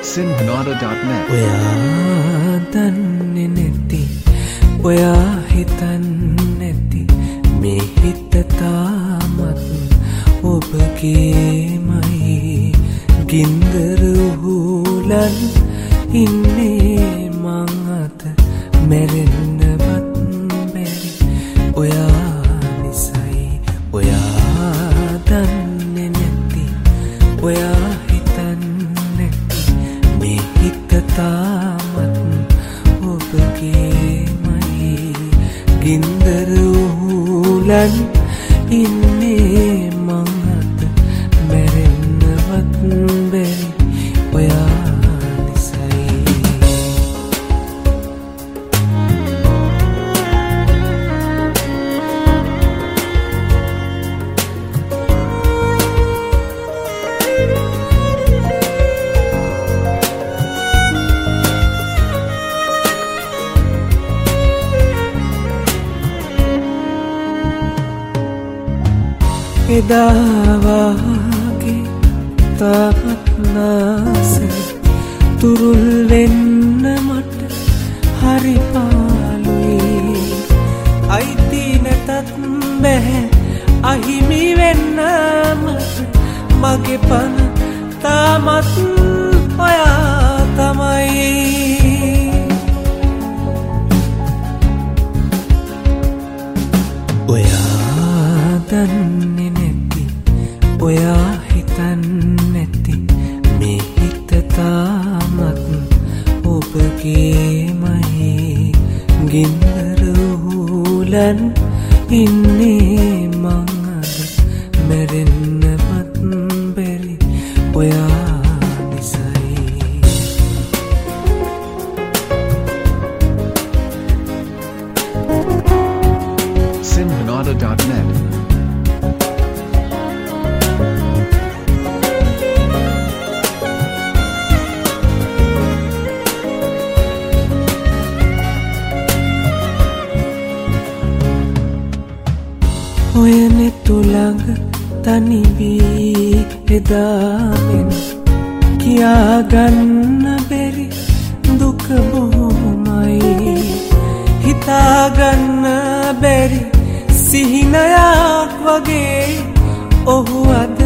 simhanada.net. ඔයා දන්නේ නැති, ඔයා හිතන්නේ නැති, මේ හිත තාමත් ඔබගේමයි. ගින්දර උහුලන් ඉන්නේ මං අත, මැරෙන්නවත් බැරි ඔයා නිසයි. ඔයා දන්නේ නැති, ඔයා තාමත් ඔබගේමයි. ගින්දර උහුලන් ඉන්නේ මං අත, මැරෙන්නවත් බැරි ඔයා නිසයි. එදාවාගේ තාමත් නාසෙ තුරුල් වෙන්න මට හරි පාළුයි. අයිති නැතත් බැහැ අහිමි වෙන්න මට, මගේ පන තාමත් ඔයා තමයි. ඔයා දන්නේ නැති, ඔයා හිතන්නේ නැති, මේ හිත තාමත් ඔබගේමයි. ගින්දර උහුලන් ඉන්නේ මං අද, මැරෙන්නවත් බැරි ඔයා නිසයි. simhanada.net. ඔය නෙතු ළඟ තනි වී එදාමෙන් කියාගන්න බැරි දුක බොහොමයි. හිතාගන්න බැරි සිහිනයක් වගේ ඔහු අද